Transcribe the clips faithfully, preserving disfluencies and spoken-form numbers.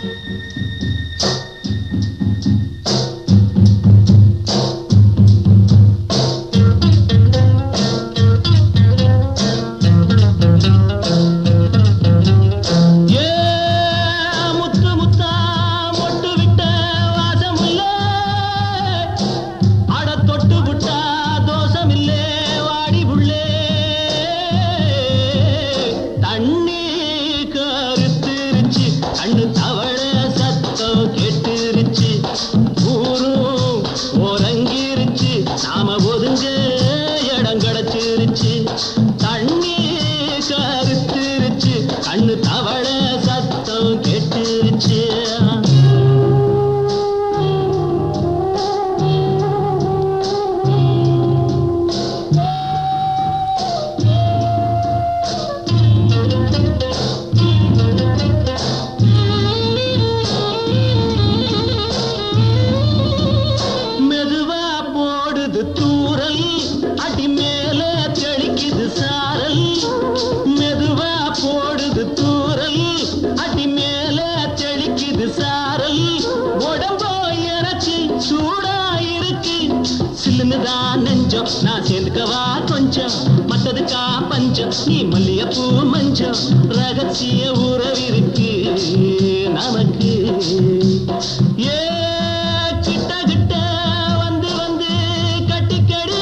நான் சேர்ந்துக்கவா கொஞ்சம் மத்ததுக்கா பஞ்சம் நீ மல்லியப்பூ மஞ்சம் ரகசிய உறவிருக்கு நமக்கு ஏ கிட்ட கிட்ட வந்து வந்து கட்டிக்கடி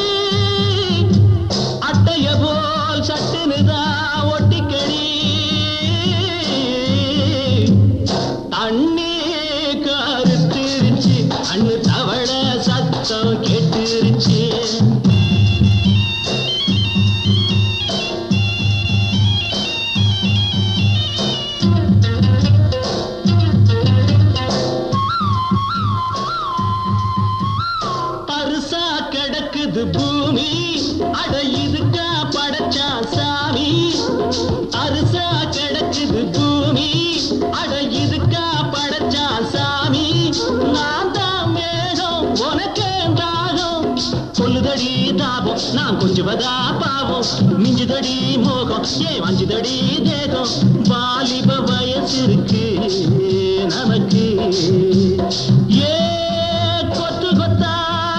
அட்டைய போல் சட்டுனுதான் ஒட்டிக்கடி தண்ணி கருத்துருச்சு அண்ணு தவள சத்தம் கேட்டுருச்சு பூமி அட இதுக்கா படைச்சா சாமி அரிசா கிடக்குது பூமி அட இதுக்கா படைச்சா சாமி நான் தான் மேகம் உனக்கே தாகம் சொல்லுதடி தாபம் நான் கொஞ்சுவதா பாவம் மிஞ்சுதடி மோகம் ஏ வஞ்சுதடி தேகம் வாலிப வயசு இருக்கு நமக்கு ஏ கொத்து கொத்தா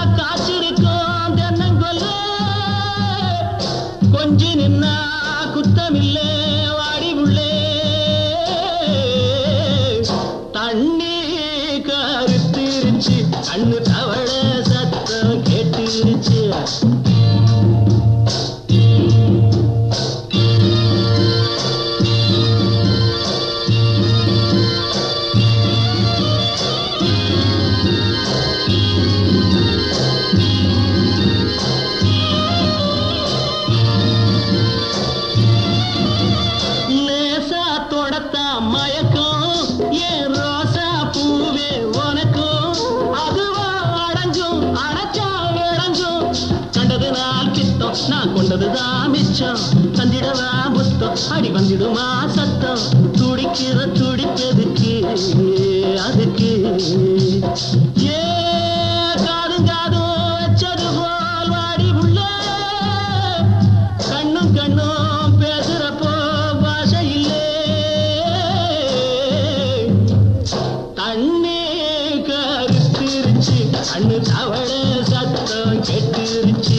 கொஞ்சி நின்னா குத்தமில்லே வாடி உள்ளே தண்ணி கருத்திருச்சு கண்ணு தவள சத்தம் கேட்டுருச்சு நான் கொண்டதுதான் மிச்சம் தந்திடவா புத்தம் அடி வந்திடுமா சத்தம் துடிக்கிற துடிப்பதுக்கு அதுக்கு ஏ காதும் காதும் வச்சது போல் வாடி உள்ள கண்ணும் கண்ணும் பேசுறப்போ பாஷை இல்லே தண்ணி கருத்திருச்சு அண்ணு தவள சத்தம் கெட்டுருச்சு